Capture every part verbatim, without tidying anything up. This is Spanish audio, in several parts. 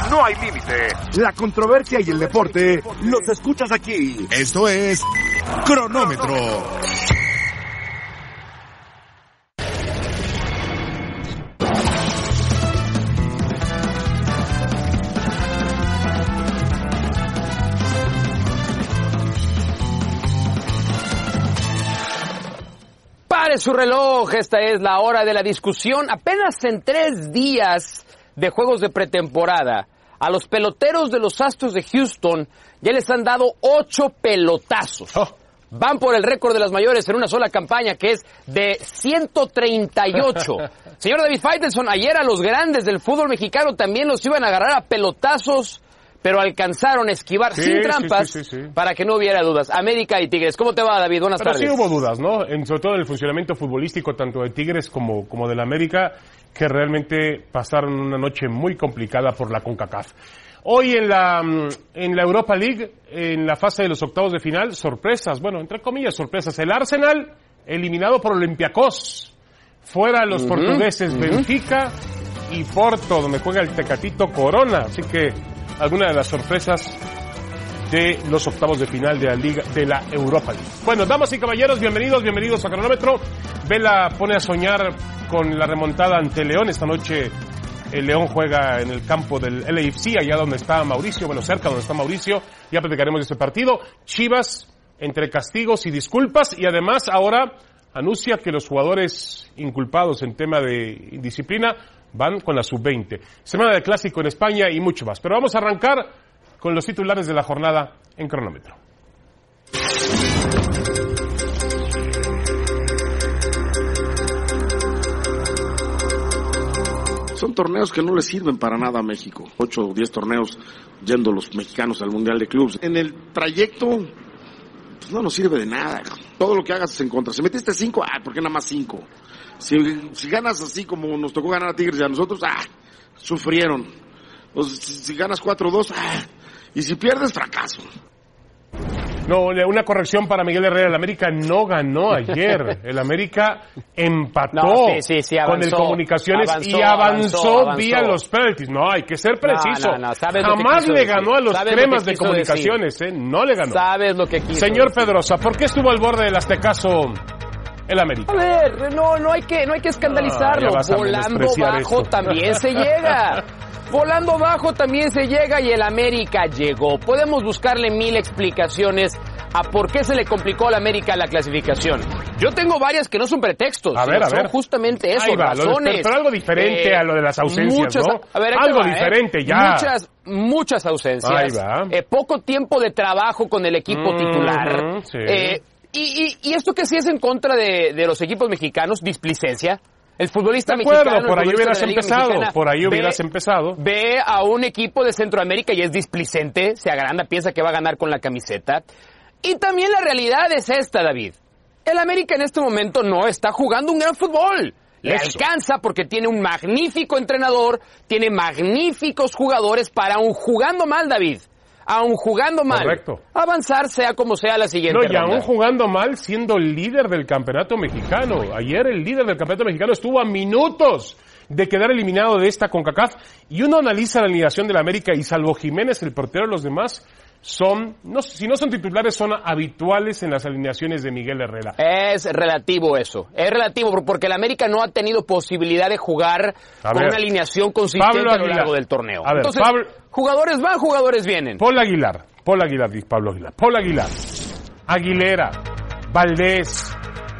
no hay límite. La controversia y el deporte los escuchas aquí. Esto es Cronómetro. Pare su reloj, esta es la hora de la discusión. Apenas en tres días de juegos de pretemporada, a los peloteros de los Astros de Houston ya les han dado ocho pelotazos. Oh. Van por el récord de las mayores en una sola campaña, que es de ciento treinta y ocho. Señor David Faitelson, ayer a los grandes del fútbol mexicano también los iban a agarrar a pelotazos, pero alcanzaron a esquivar sí, sin trampas sí, sí, sí, sí. para que no hubiera dudas. América y Tigres. ¿Cómo te va, David? Buenas pero tardes. Sí hubo dudas, ¿no? En, sobre todo en el funcionamiento futbolístico, tanto de Tigres como, como de la América, que realmente pasaron una noche muy complicada por la CONCACAF. Hoy en la, en la Europa League, en la fase de los octavos de final, sorpresas, bueno, entre comillas sorpresas. El Arsenal eliminado por Olympiacos. Fuera los uh-huh, portugueses uh-huh. Benfica y Porto, donde juega el Tecatito Corona. Así que alguna de las sorpresas de los octavos de final de la Liga, de la Europa League. Bueno, damas y caballeros, bienvenidos, bienvenidos a Cronómetro. Vela pone a soñar con la remontada ante León. Esta noche el León juega en el campo del L A F C, allá donde está Mauricio, bueno, cerca donde está Mauricio. Ya platicaremos de ese partido. Chivas, entre castigos y disculpas, y además ahora anuncia que los jugadores inculpados en tema de indisciplina van con la sub veinte. Semana de clásico en España y mucho más. Pero vamos a arrancar con los titulares de la jornada en Cronómetro. Son torneos que no le sirven para nada a México. Ocho o diez torneos yendo los mexicanos al Mundial de Clubes. En el trayecto, pues no nos sirve de nada. Todo lo que hagas es en contra. Si metiste cinco, ah, ¿por qué nada más cinco? Si, si ganas así como nos tocó ganar a Tigres y a nosotros, ah, sufrieron. Pues, si, si ganas cuatro dos, ah, y si pierdes, fracaso. No, una corrección para Miguel Herrera. El América no ganó ayer. El América empató no, sí, sí, sí, avanzó, con el Comunicaciones avanzó, y avanzó, avanzó, avanzó vía los penaltis. No, hay que ser preciso. No, no, no. Jamás le ganó a los cremas de Comunicaciones, ¿eh? No le ganó. Sabes lo que quiso. Señor Pedrosa, ¿por qué estuvo al borde del Aztecaso el América? A ver, no, no hay que, no hay que escandalizarlo. Ah, volando bajo esto. También se llega. Volando bajo también se llega y el América llegó. Podemos buscarle mil explicaciones a por qué se le complicó al América la clasificación. Yo tengo varias que no son pretextos. A ver, a son ver. justamente eso, va, razones. De, pero algo diferente eh, a lo de las ausencias, muchas, ¿no? A ver, algo va, diferente, eh. ya. Muchas, muchas ausencias. Ahí va. Eh, poco tiempo de trabajo con el equipo mm, titular. Sí. Eh, y, y, y esto que sí es en contra de, de los equipos mexicanos, displicencia. El futbolista de acuerdo, mexicano, por ahí hubieras empezado, por ahí ve, hubieras empezado. Ve a un equipo de Centroamérica y es displicente, se agranda, piensa que va a ganar con la camiseta. Y también la realidad es esta, David. El América en este momento no está jugando un gran fútbol. Le Eso. alcanza porque tiene un magnífico entrenador, tiene magníficos jugadores para aún jugando mal, David. Aún jugando mal, Correcto. avanzar sea como sea la siguiente No, y ronda. aún jugando mal siendo el líder del campeonato mexicano. Ayer el líder del campeonato mexicano estuvo a minutos de quedar eliminado de esta CONCACAF. Y uno analiza la alineación del América y salvo Jiménez, el portero, los demás son, no, si no son titulares, son habituales en las alineaciones de Miguel Herrera. Es relativo eso, es relativo porque el América no ha tenido posibilidad de jugar a con ver, una alineación consistente Pablo a lo largo del torneo. A ver, Entonces, Pablo, jugadores van, jugadores vienen. Paul Aguilar, Paul Aguilar, dice Pablo Aguilar, Paul Aguilar, Aguilera, Valdés,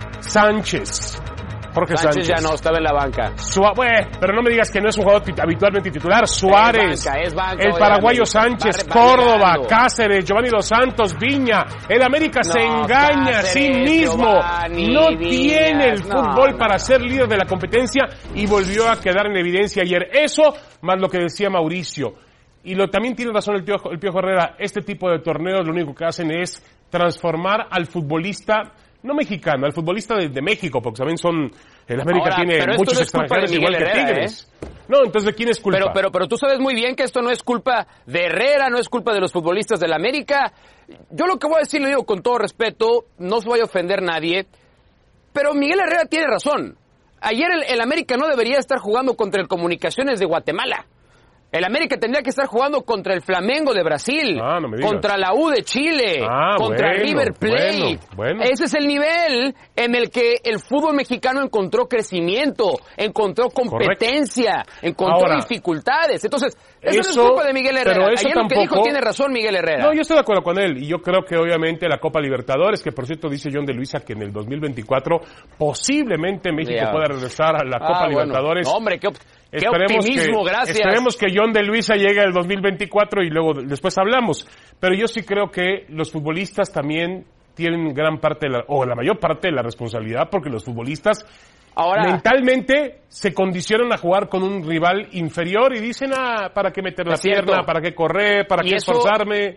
Sánchez, Jorge Sánchez. Sánchez ya no, estaba en la banca. Sua- bueno, pero no me digas que no es un jugador habitualmente titular. Suárez, es banca, es banca, el paraguayo Sánchez, va, va Córdoba, llegando. Cáceres, Giovanni Dos Santos, Viña. El América No, se engaña a sí Cáceres, mismo. Giovanni, no Viñas, tiene el no, fútbol no. para ser líder de la competencia y volvió a quedar en evidencia ayer. Eso, más lo que decía Mauricio. Y lo también tiene razón el Piojo, el Piojo Herrera. Este tipo de torneos lo único que hacen es transformar al futbolista, no mexicano, al futbolista de, de México, porque también son, el América Ahora, tiene muchos no es extranjeros igual que Herrera, Tigres. ¿eh? No, entonces ¿de quién es culpa? Pero, pero, pero tú sabes muy bien que esto no es culpa de Herrera, no es culpa de los futbolistas del América. Yo lo que voy a decir, lo digo con todo respeto, no se vaya a ofender nadie, pero Miguel Herrera tiene razón. Ayer el, el América no debería estar jugando contra el Comunicaciones de Guatemala. El América tendría que estar jugando contra el Flamengo de Brasil, ah, no me digas. contra la U de Chile, ah, contra bueno, River Plate. Bueno, bueno. Ese es el nivel en el que el fútbol mexicano encontró crecimiento, encontró competencia, Correcto. encontró Ahora, dificultades. Entonces, eso, eso no es culpa de Miguel Herrera. Pero eso Ayer tampoco, lo que dijo tiene razón Miguel Herrera. No, yo estoy de acuerdo con él. Y yo creo que obviamente la Copa Libertadores, que por cierto dice John de Luisa que en el dos mil veinticuatro posiblemente México yeah. pueda regresar a la ah, Copa bueno. Libertadores. No, hombre, qué, op- qué esperemos optimismo, que, gracias. Esperemos que John de Luisa llegue al dos mil veinticuatro y luego después hablamos. Pero yo sí creo que los futbolistas también tienen gran parte, de la, o la mayor parte de la responsabilidad, porque los futbolistas Ahora, mentalmente se condicionan a jugar con un rival inferior y dicen, ah, ¿para qué meter la pierna? Cierto. ¿Para qué correr? ¿Para qué eso, esforzarme?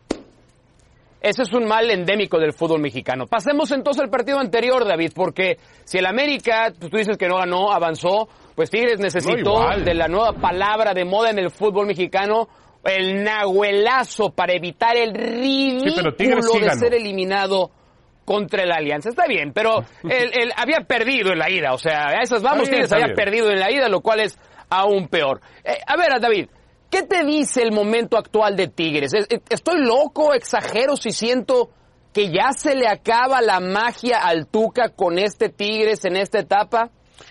Ese es un mal endémico del fútbol mexicano. Pasemos entonces al partido anterior, David, porque si el América, tú dices que no ganó, avanzó, pues Tigres necesitó no, de la nueva palabra de moda en el fútbol mexicano, el nahuelazo, para evitar el ridículo sí, sí de ser eliminado contra el Alianza. Está bien, pero él, él había perdido en la ida, o sea, a esas vamos, bien, Tigres había bien. perdido en la ida, lo cual es aún peor. Eh, a ver, David, ¿qué te dice el momento actual de Tigres? ¿Estoy loco, exagero si siento que ya se le acaba la magia al Tuca con este Tigres en esta etapa?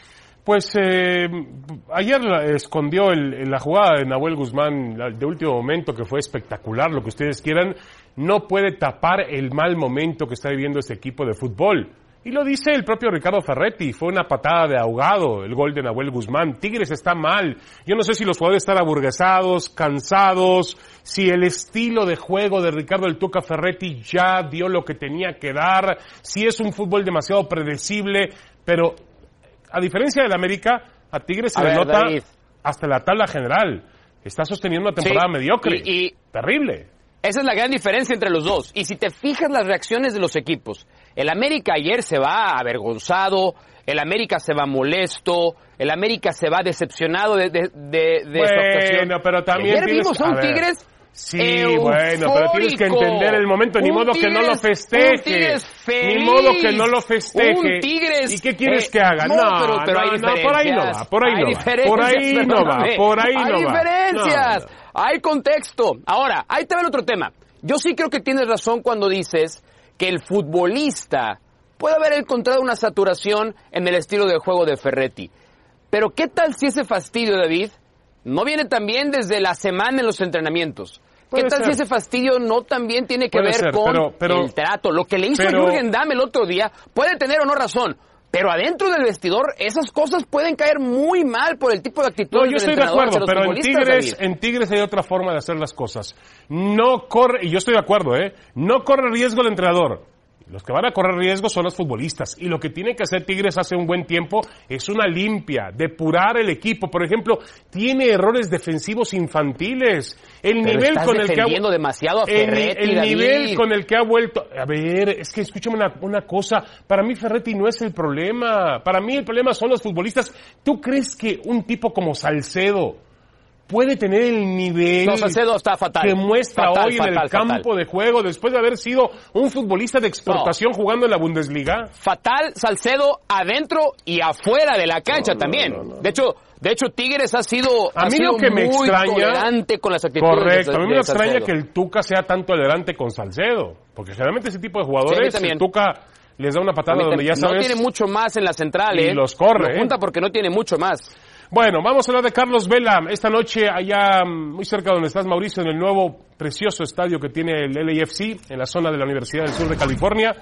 Pues eh, ayer escondió el, el, la jugada de Nahuel Guzmán de último momento, que fue espectacular, lo que ustedes quieran, no puede tapar el mal momento que está viviendo este equipo de fútbol. Y lo dice el propio Ricardo Ferretti, fue una patada de ahogado el gol de Nahuel Guzmán. Tigres está mal. Yo no sé si los jugadores están aburguesados, cansados, si el estilo de juego de Ricardo el Tuca Ferretti ya dio lo que tenía que dar, si es un fútbol demasiado predecible, pero a diferencia del América, a Tigres se le nota David. hasta la tabla general. Está sosteniendo una temporada sí, mediocre. Y, y terrible. Esa es la gran diferencia entre los dos. Y si te fijas las reacciones de los equipos, el América ayer se va avergonzado, el América se va molesto, el América se va decepcionado de, de, de, de bueno, esta actuación. Pero también ayer tienes, vimos a un a Tigres Sí, eufórico, bueno, pero tienes que entender el momento, ni modo tigres, que no lo festeje, feliz, ni modo que no lo festeje. Un tigres, ¿Y qué quieres eh, que haga? No, no, pero, pero no, hay no, por ahí no va, por ahí no va, por ahí no va, por ahí no va. Hay diferencias, no, no. hay contexto. Ahora, ahí te va el otro tema. Yo sí creo que tienes razón cuando dices que el futbolista puede haber encontrado una saturación en el estilo de juego de Ferretti. Pero ¿qué tal si ese fastidio, David, no viene también desde la semana en los entrenamientos? ¿Qué tal si ese fastidio no también tiene que ver con pero, pero, el trato? Lo que le hizo pero, a Jürgen Damm el otro día puede tener o no razón, pero adentro del vestidor esas cosas pueden caer muy mal por el tipo de actitud no, del yo estoy de acuerdo, pero en Tigres, en Tigres hay otra forma de hacer las cosas. No corre, y yo estoy de acuerdo, ¿eh? No corre riesgo el entrenador. Los que van a correr riesgo son los futbolistas. Y lo que tiene que hacer Tigres hace un buen tiempo es una limpia, depurar el equipo. Por ejemplo, tiene errores defensivos infantiles. El Pero nivel estás con el que ha demasiado a Ferretti, el, el David. nivel con el que ha vuelto. A ver, es que escúchame una, una cosa. Para mí Ferretti no es el problema. Para mí el problema son los futbolistas. ¿Tú crees que un tipo como Salcedo puede tener el nivel no, Salcedo está fatal. que muestra fatal, hoy fatal, en el fatal. campo de juego después de haber sido un futbolista de exportación no. jugando en la Bundesliga? Fatal Salcedo adentro y afuera de la cancha no, también. No, no, no. De hecho, de hecho Tigres ha sido, a ha mí sido lo que muy me extraña, tolerante con las actitudes. Correcto, de, a mí me de extraña Salcedo. que el Tuca sea tan tolerante con Salcedo, porque generalmente ese tipo de jugadores, sí, el Tuca les da una patada donde ya sabes. No tiene mucho más en la central, y ¿eh? los corre. Lo junta porque no tiene mucho más. Bueno, vamos a hablar de Carlos Vela. Esta noche, allá muy cerca donde estás, Mauricio, en el nuevo precioso estadio que tiene el L A F C, en la zona de la Universidad del Sur de California,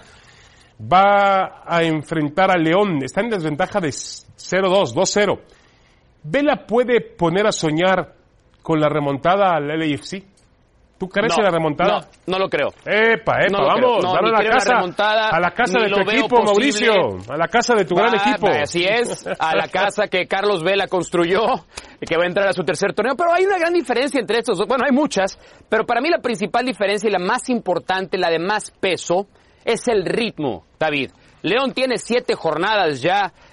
va a enfrentar a León. Está en desventaja de cero dos, dos cero. ¿Vela puede poner a soñar con la remontada al L A F C? ¿Tú crees en la remontada? No, no lo creo. Epa, epa, no vamos, no, dale a la casa, a la casa de tu equipo, Mauricio, a la casa de tu va, gran equipo. Así es, a la casa que Carlos Vela construyó, que va a entrar a su tercer torneo, pero hay una gran diferencia entre estos dos, bueno, hay muchas, pero para mí la principal diferencia y la más importante, la de más peso, es el ritmo, David. León tiene siete jornadas ya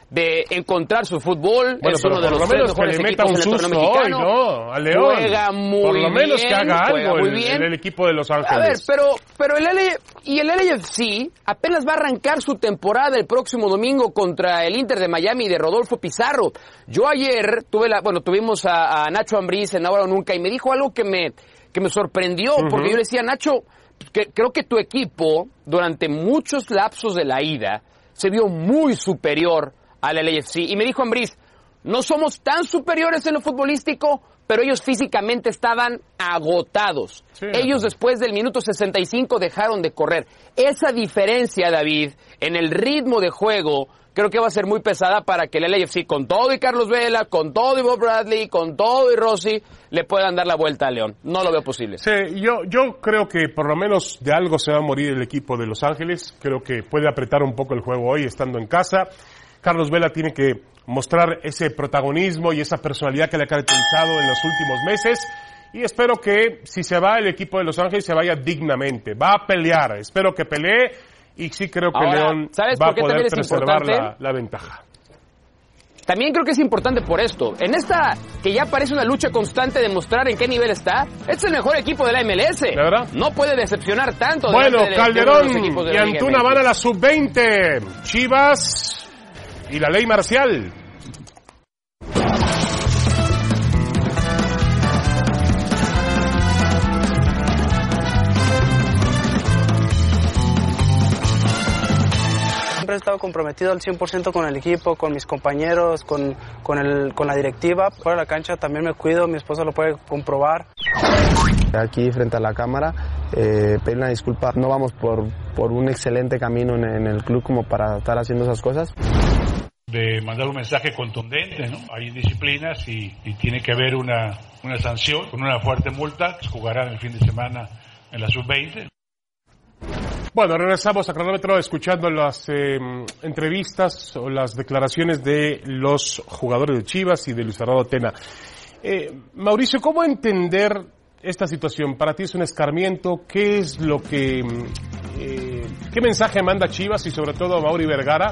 de encontrar su fútbol. Bueno, es uno de por los lo menos tres mejores que le meta equipos un en el susto torneo hoy, mexicano. ¿no? A León. Juega muy por lo menos bien, que haga algo muy el, bien. el equipo de Los Ángeles. A ver, pero, pero el L y el L A F C apenas va a arrancar su temporada el próximo domingo contra el Inter de Miami de Rodolfo Pizarro. Yo ayer tuve la, bueno, tuvimos a, a Nacho Ambriz en Ahora o Nunca y me dijo algo que me, que me sorprendió, uh-huh. porque yo le decía, Nacho, que, creo que tu equipo durante muchos lapsos de la ida se vio muy superior al L A F C. Y me dijo Ambriz, no somos tan superiores en lo futbolístico, pero ellos físicamente estaban agotados. Sí, ellos no. después del minuto sesenta y cinco dejaron de correr. Esa diferencia, David, en el ritmo de juego, creo que va a ser muy pesada para que el L A F C, con todo y Carlos Vela, con todo y Bob Bradley, con todo y Rossi, le puedan dar la vuelta a León. No lo veo posible. Sí, yo, yo creo que por lo menos de algo se va a morir el equipo de Los Ángeles. Creo que puede apretar un poco el juego hoy estando en casa. Carlos Vela tiene que mostrar ese protagonismo y esa personalidad que le ha caracterizado en los últimos meses. Y espero que si se va el equipo de Los Ángeles se vaya dignamente. Va a pelear. Espero que pelee. Y sí creo que Ahora, León va a poder preservar la, la, la ventaja. También creo que es importante por esto. En esta que ya parece una lucha constante de mostrar en qué nivel está, este es el mejor equipo de la M L S. ¿De verdad? No puede decepcionar tanto. Bueno, de Calderón de de y Antuna van a la sub veinte. Chivas y la ley marcial. Siempre he estado comprometido al cien por ciento con el equipo, con mis compañeros, con, con, el, con la directiva. Fuera de la cancha también me cuido, mi esposa lo puede comprobar. Aquí frente a la cámara, eh, pedir una disculpa. No vamos por, por un excelente camino en, en el club como para estar haciendo esas cosas. De mandar un mensaje contundente, ¿no? Hay disciplinas y, y tiene que haber una, una sanción con una fuerte multa. Jugarán el fin de semana en la sub veinte. Bueno, regresamos a Cronómetro escuchando las eh, entrevistas o las declaraciones de los jugadores de Chivas y de Luis Fernando Tena. Eh, Mauricio, ¿cómo entender esta situación? ¿Para ti es un escarmiento? ¿Qué es lo que... Eh, qué mensaje manda Chivas y sobre todo a Mauri Vergara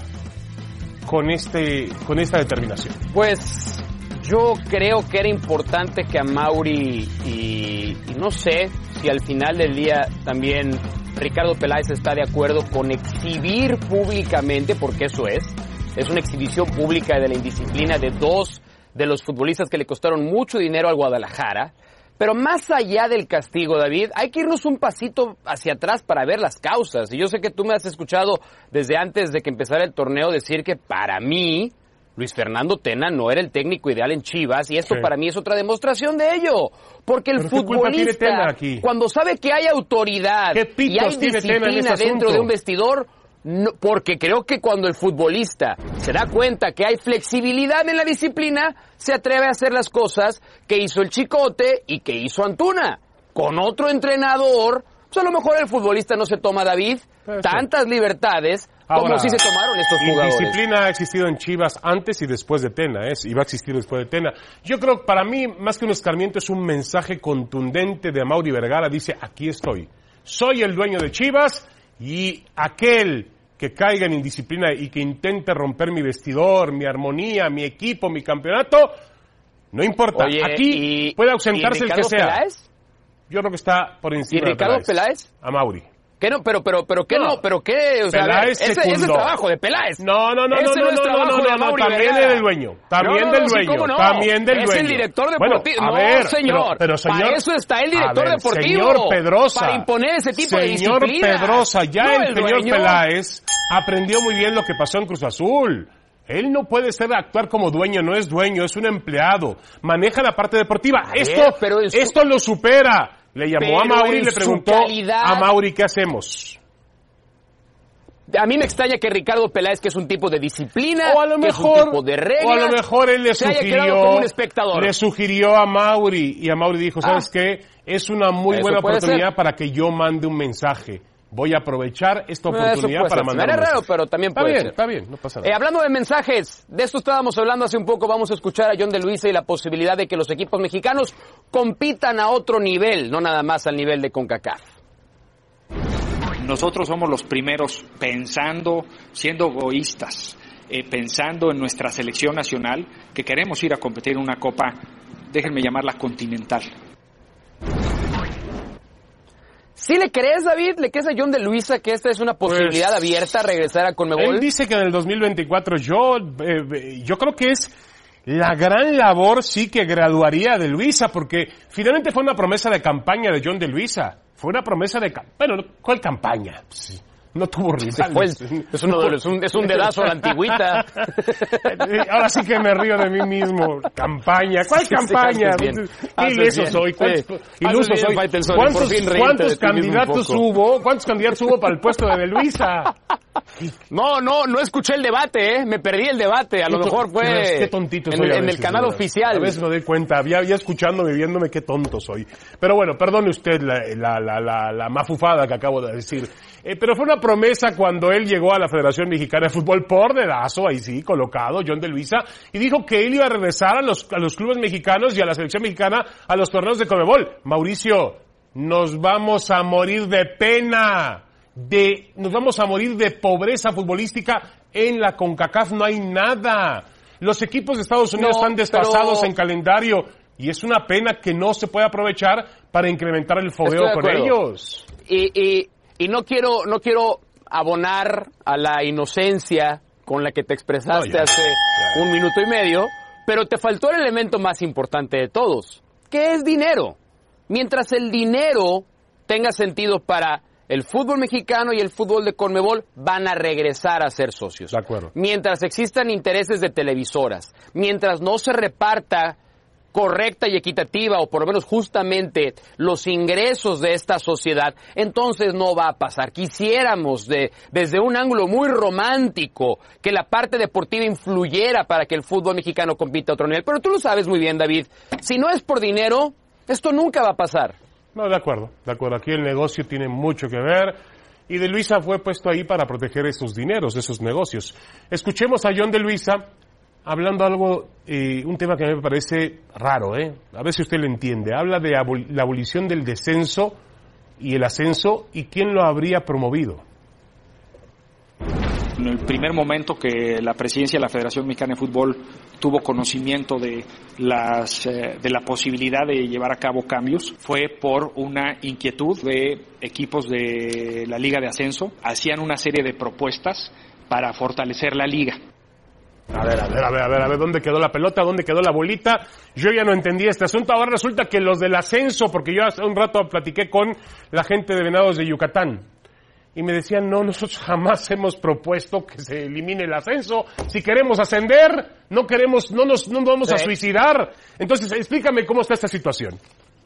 con este con esta determinación? Pues yo creo que era importante que a Mauri y, y no sé si al final del día también Ricardo Peláez está de acuerdo con exhibir públicamente, porque eso es, es una exhibición pública de la indisciplina de dos de los futbolistas que le costaron mucho dinero al Guadalajara. Pero más allá del castigo, David, hay que irnos un pasito hacia atrás para ver las causas. Y yo sé que tú me has escuchado desde antes de que empezara el torneo decir que para mí Luis Fernando Tena no era el técnico ideal en Chivas, y esto sí. para mí es otra demostración de ello. Porque el futbolista, aquí? cuando sabe que hay autoridad y hay disciplina dentro de un vestidor, no, porque creo que cuando el futbolista se da cuenta que hay flexibilidad en la disciplina, se atreve a hacer las cosas que hizo el Chicote y que hizo Antuna. Con otro entrenador, pues a lo mejor el futbolista no se toma, David, Eso. tantas libertades Ahora, como si se tomaron estos jugadores. La disciplina ha existido en Chivas antes y después de Tena, ¿eh? Y va a existir después de Tena. Yo creo que para mí, más que un escarmiento, es un mensaje contundente de Mauri Vergara. Dice, aquí estoy. Soy el dueño de Chivas y aquel que caiga en indisciplina y que intente romper mi vestidor, mi armonía, mi equipo, mi campeonato, no importa. Oye, aquí y, puede ausentarse ¿y el que sea. Peláez? Yo creo que está por encima ¿Y Ricardo de Peláez? A Mauri. ¿Qué no? Pero, pero, pero, ¿qué no? no? ¿Pero qué? O sea, Peláez ese, ese es trabajo de Peláez. No, no, no, ese no, no, es no, no, no, no, también del dueño. También no, no, del no, dueño. Sí, ¿cómo no? También del es dueño. Es el director deportivo. Bueno, a ver, no, señor. Pero, pero señor. Para eso está el director a ver, deportivo. Señor Pedrosa. Para imponer ese tipo señor de disciplina. Señor Pedrosa, ya no, el, el señor dueño. Peláez aprendió muy bien lo que pasó en Cruz Azul. Él no puede ser actuar como dueño, no es dueño, es un empleado. Maneja la parte deportiva. A esto, ver, pero su... esto lo supera. Le llamó a Mauri y le preguntó calidad... a Mauri, ¿qué hacemos? A mí me extraña que Ricardo Peláez, que es un tipo de disciplina, o a lo que mejor, es un tipo de reglas, o a lo mejor él le se haya sugirió, quedado como un espectador. le sugirió a Mauri, y a Mauri dijo, ¿sabes ah, qué? Es una muy buena oportunidad ser. para que yo mande un mensaje. Voy a aprovechar esta oportunidad para ser. mandar un mensaje. raro, pero también está puede bien, ser. Está bien, no pasa nada. Eh, hablando de mensajes, de esto estábamos hablando hace un poco, vamos a escuchar a John de Luisa y la posibilidad de que los equipos mexicanos compitan a otro nivel, no nada más al nivel de CONCACAF. Nosotros somos los primeros pensando, siendo egoístas, eh, pensando en nuestra selección nacional, que queremos ir a competir en una copa, déjenme llamarla continental. ¿Sí le crees, David? ¿Le crees a John de Luisa que esta es una posibilidad pues, abierta a regresar a Conmebol? Él dice que en el dos mil veinticuatro, yo, eh, yo creo que es la gran labor sí que graduaría de Luisa, porque finalmente fue una promesa de campaña de John de Luisa. Fue una promesa de campaña. Bueno, ¿cuál campaña? Sí. No tuvo rivales. El, es, uno, es, un, es un dedazo a la antigüita. Ahora sí que me río de mí mismo. Campaña. ¿Cuál sí, campaña? Sí, ¿Qué ileso soy? ¿Cuántos, sí. Iluso soy? Faitelson, ¿Cuántos, ¿cuántos candidatos hubo? ¿Cuántos candidatos hubo para el puesto de, de Luisa? No, no, no escuché el debate, ¿eh? Me perdí el debate. A lo qué mejor fue es, qué tontito en, soy en veces, el canal ¿verdad? oficial. A veces me doy cuenta. Ya, ya escuchándome, viéndome, qué tonto soy. Pero bueno, perdone usted la, la, la, la, la mafufada que acabo de decir. Eh, pero fue una promesa cuando él llegó a la Federación Mexicana de Fútbol por dedazo, ahí sí, colocado, John de Luisa, y dijo que él iba a regresar a los, a los clubes mexicanos y a la selección mexicana a los torneos de Conmebol. Mauricio, nos vamos a morir de pena, de, nos vamos a morir de pobreza futbolística. En la CONCACAF no hay nada. Los equipos de Estados Unidos no, están desfasados pero... en calendario, y es una pena que no se pueda aprovechar para incrementar el fogueo con ellos. Y, y, y no quiero, no quiero abonar a la inocencia con la que te expresaste no, ya, hace ya. un minuto y medio, pero te faltó el elemento más importante de todos, que es dinero. Mientras el dinero tenga sentido para el fútbol mexicano y el fútbol de Conmebol, van a regresar a ser socios. De acuerdo. Mientras existan intereses de televisoras, mientras no se reparta correcta y equitativa, o por lo menos justamente los ingresos de esta sociedad, entonces no va a pasar. Quisiéramos, de, desde un ángulo muy romántico, que la parte deportiva influyera para que el fútbol mexicano compita a otro nivel. Pero tú lo sabes muy bien, David, si no es por dinero, esto nunca va a pasar. No, de acuerdo, de acuerdo. Aquí el negocio tiene mucho que ver, y de Luisa fue puesto ahí para proteger esos dineros, esos negocios. Escuchemos a John de Luisa hablando algo, eh, un tema que a mí me parece raro, ¿eh? A ver si usted lo entiende. Habla de abol- la abolición del descenso y el ascenso, y quién lo habría promovido. En el primer momento que la presidencia de la Federación Mexicana de Fútbol tuvo conocimiento de las eh, de la posibilidad de llevar a cabo cambios, fue por una inquietud de equipos de la Liga de Ascenso. Hacían una serie de propuestas para fortalecer la liga. A ver, a ver, a ver, a ver, a ver, ¿dónde quedó la pelota? ¿Dónde quedó la bolita? Yo ya no entendí este asunto. Ahora resulta que los del ascenso, porque yo hace un rato platiqué con la gente de Venados de Yucatán, y me decían, no, nosotros jamás hemos propuesto que se elimine el ascenso. Si queremos ascender, no queremos, no nos, no nos vamos sí. a suicidar. Entonces, explícame cómo está esta situación.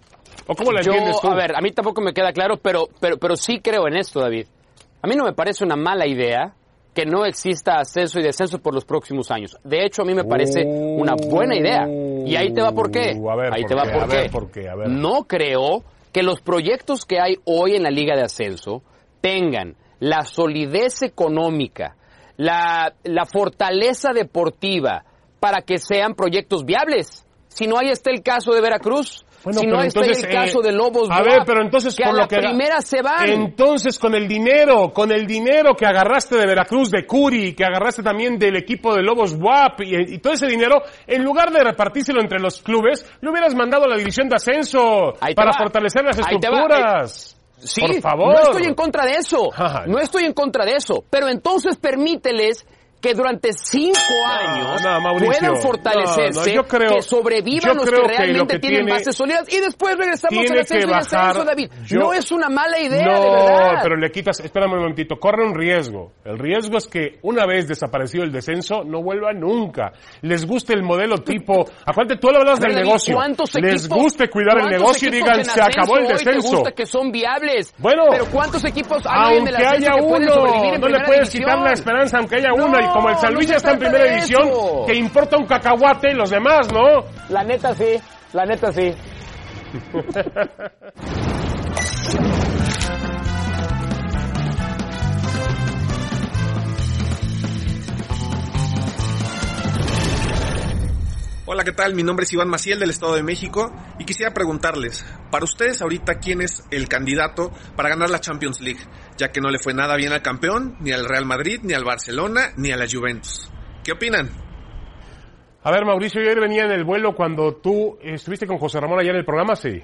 ¿O cómo la yo, entiendes tú? A ver, a mí tampoco me queda claro, pero, pero, pero sí creo en esto, David. A mí no me parece una mala idea que no exista ascenso y descenso por los próximos años. De hecho, a mí me parece uh, una buena idea. Y ahí te va por qué. A ver, ahí por te va qué, por a qué. Ver, por qué a ver. No creo que los proyectos que hay hoy en la Liga de Ascenso tengan la solidez económica, la, la fortaleza deportiva para que sean proyectos viables. Si no, ahí está el caso de Veracruz. Bueno, si no, está entonces, el caso eh, de Lobos a ver, pero entonces que por a lo la que primera se van. Entonces con el dinero, con el dinero que agarraste de Veracruz, de Curi, que agarraste también del equipo de Lobos W A P y, y todo ese dinero, en lugar de repartírselo entre los clubes, lo hubieras mandado a la división de ascenso para va. fortalecer las estructuras. Sí, por favor. No estoy en contra de eso. No estoy en contra de eso. Pero entonces permíteles que durante cinco años no, no, puedan fortalecerse, no, no, creo, que sobrevivan los que realmente que tienen bases sólidas, y después regresamos al ascenso y descenso, David. Yo, no es una mala idea, no, de verdad. No, pero le quitas, espérame un momentito, corre un riesgo. El riesgo es que una vez desaparecido el descenso, no vuelva nunca. Les guste el modelo tipo, acuérdate, tú le hablas del David, negocio. Les equipos, guste cuidar el negocio y digan, se acabó el descenso. Te gusta que son viables. Bueno, pero ¿cuántos equipos hay en el ascenso haya que uno, pueden sobrevivir en no le puedes división? quitar la esperanza aunque haya no, uno, y como el San Luis no ya está en primera división, que importa un cacahuate y los demás, ¿no? La neta sí, la neta sí. Hola, ¿qué tal? Mi nombre es Iván Maciel del Estado de México y quisiera preguntarles, para ustedes ahorita, ¿quién es el candidato para ganar la Champions League? Ya que no le fue nada bien al campeón, ni al Real Madrid, ni al Barcelona, ni a la Juventus. ¿Qué opinan? A ver, Mauricio, yo ayer venía en el vuelo cuando tú estuviste con José Ramón allá en el programa, sí.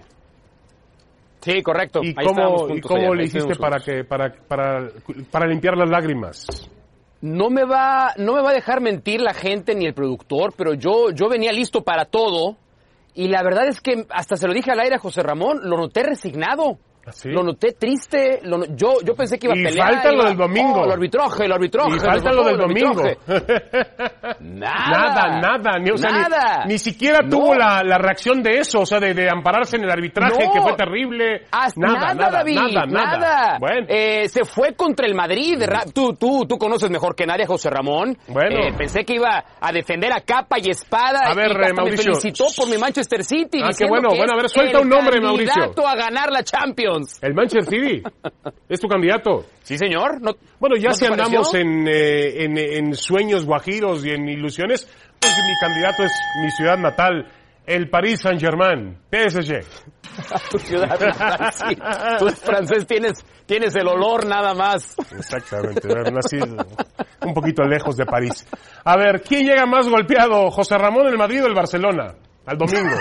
Sí, correcto. ¿Y Ahí cómo, ¿y juntos cómo allá, le ahí hiciste estuvimos para, juntos. que, para, para, para limpiar las lágrimas? No me va, no me va a dejar mentir la gente ni el productor, pero yo, yo venía listo para todo. Y la verdad es que hasta se lo dije al aire a José Ramón, lo noté resignado. ¿Sí? Lo noté triste, lo no- yo, yo pensé que iba a Y pelear. falta lo iba- del domingo. Oh, el arbitraje, el arbitraje. Y falta nos lo faltó del el domingo. arbitraje. Nada. Nada, nada. Ni, o sea, nada. Ni, ni siquiera No. tuvo la, la reacción de eso, o sea, de, de ampararse en el arbitraje, No. que fue terrible. Haz- Nada, nada, nada, David, nada, nada. nada. Bueno. Eh, se fue contra el Madrid. de ra- Tú, tú, tú conoces mejor que nadie a José Ramón. Bueno. Eh, pensé que iba a defender a capa y espada. A ver, y hasta eh, Mauricio. me felicitó por mi Manchester City. Ah, qué diciendo bueno, que bueno, es a ver, suelta el un nombre, Mauricio. candidato a ganar la Champions. El Manchester City es tu candidato. Sí, señor. No, Bueno, ya ¿no si te andamos pareció? en, eh, en, en sueños guajiros y en ilusiones, pues mi candidato es mi ciudad natal, el Paris Saint-Germain, P S G. Tu ciudad natal, sí. Tú eres francés, tienes, tienes el olor nada más. Exactamente, haber nacido un poquito lejos de París. A ver, ¿quién llega más golpeado? ¿José Ramón, el Madrid o el Barcelona? Al domingo.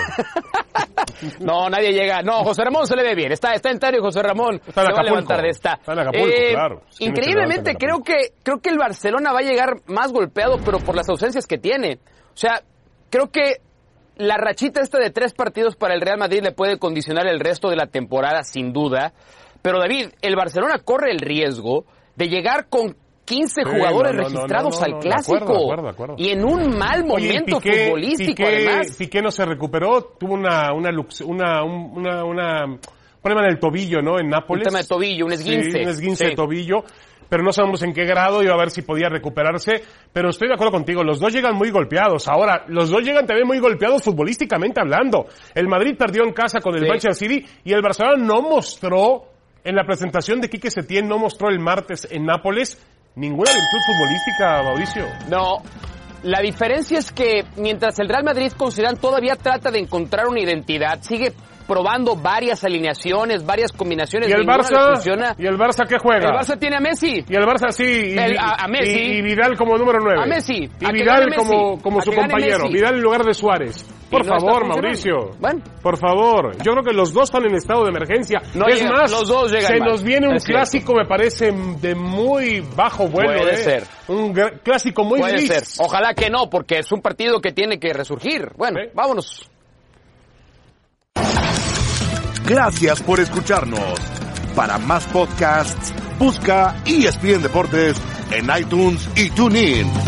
No, nadie llega. No, José Ramón se le ve bien. Está, está entero José Ramón. Está en se va a Acapulco. levantar de esta. Está en Acapulco, claro. Tiene que Increíblemente, levantar en creo que, creo que el Barcelona va a llegar más golpeado, pero por las ausencias que tiene. O sea, creo que la rachita esta de tres partidos para el Real Madrid le puede condicionar el resto de la temporada, sin duda. Pero, David, el Barcelona corre el riesgo de llegar con quince Sí, jugadores no, no, no, registrados no, no, al no, de clásico. acuerdo, de acuerdo, de acuerdo. Y en un mal Oye, momento Piqué- futbolístico, Piqué- además. Piqué no se recuperó, tuvo una una lux- una un- una, una un problema en el tobillo, ¿no? En Nápoles. Un tema de tobillo, un esguince. Sí, un esguince Sí. de tobillo, pero no sabemos en qué grado y a ver si podía recuperarse, pero estoy de acuerdo contigo, los dos llegan muy golpeados. Ahora, los dos llegan también muy golpeados futbolísticamente hablando. El Madrid perdió en casa con el Sí. Manchester City y el Barcelona no mostró en la presentación de Quique Setién, no mostró el martes en Nápoles ninguna virtud futbolística, Mauricio. No, la diferencia es que mientras el Real Madrid con Zidane todavía trata de encontrar una identidad, sigue probando varias alineaciones, varias combinaciones. ¿Y el ninguna le Barça? funciona. ¿Y el Barça qué juega? El Barça tiene a Messi. Y el Barça sí, y, El- a- a Messi. y, y Vidal como número nueve. A Messi. Y A que Vidal gane Messi. como, como A su que gane compañero. Messi. Vidal en lugar de Suárez. Por Y no está favor, funcionando. Mauricio. Bueno. Por favor. Yo creo que los dos están en estado de emergencia. No es llegan, más, los dos llegan se mal. nos viene un Es cierto. clásico, me parece, de muy bajo vuelo. Puede ¿eh? ser. Un gra- clásico muy Puede gris. ser. Ojalá que no, porque es un partido que tiene que resurgir. Bueno, Sí. vámonos. Gracias por escucharnos. Para más podcasts, busca E S P N Deportes en iTunes y TuneIn.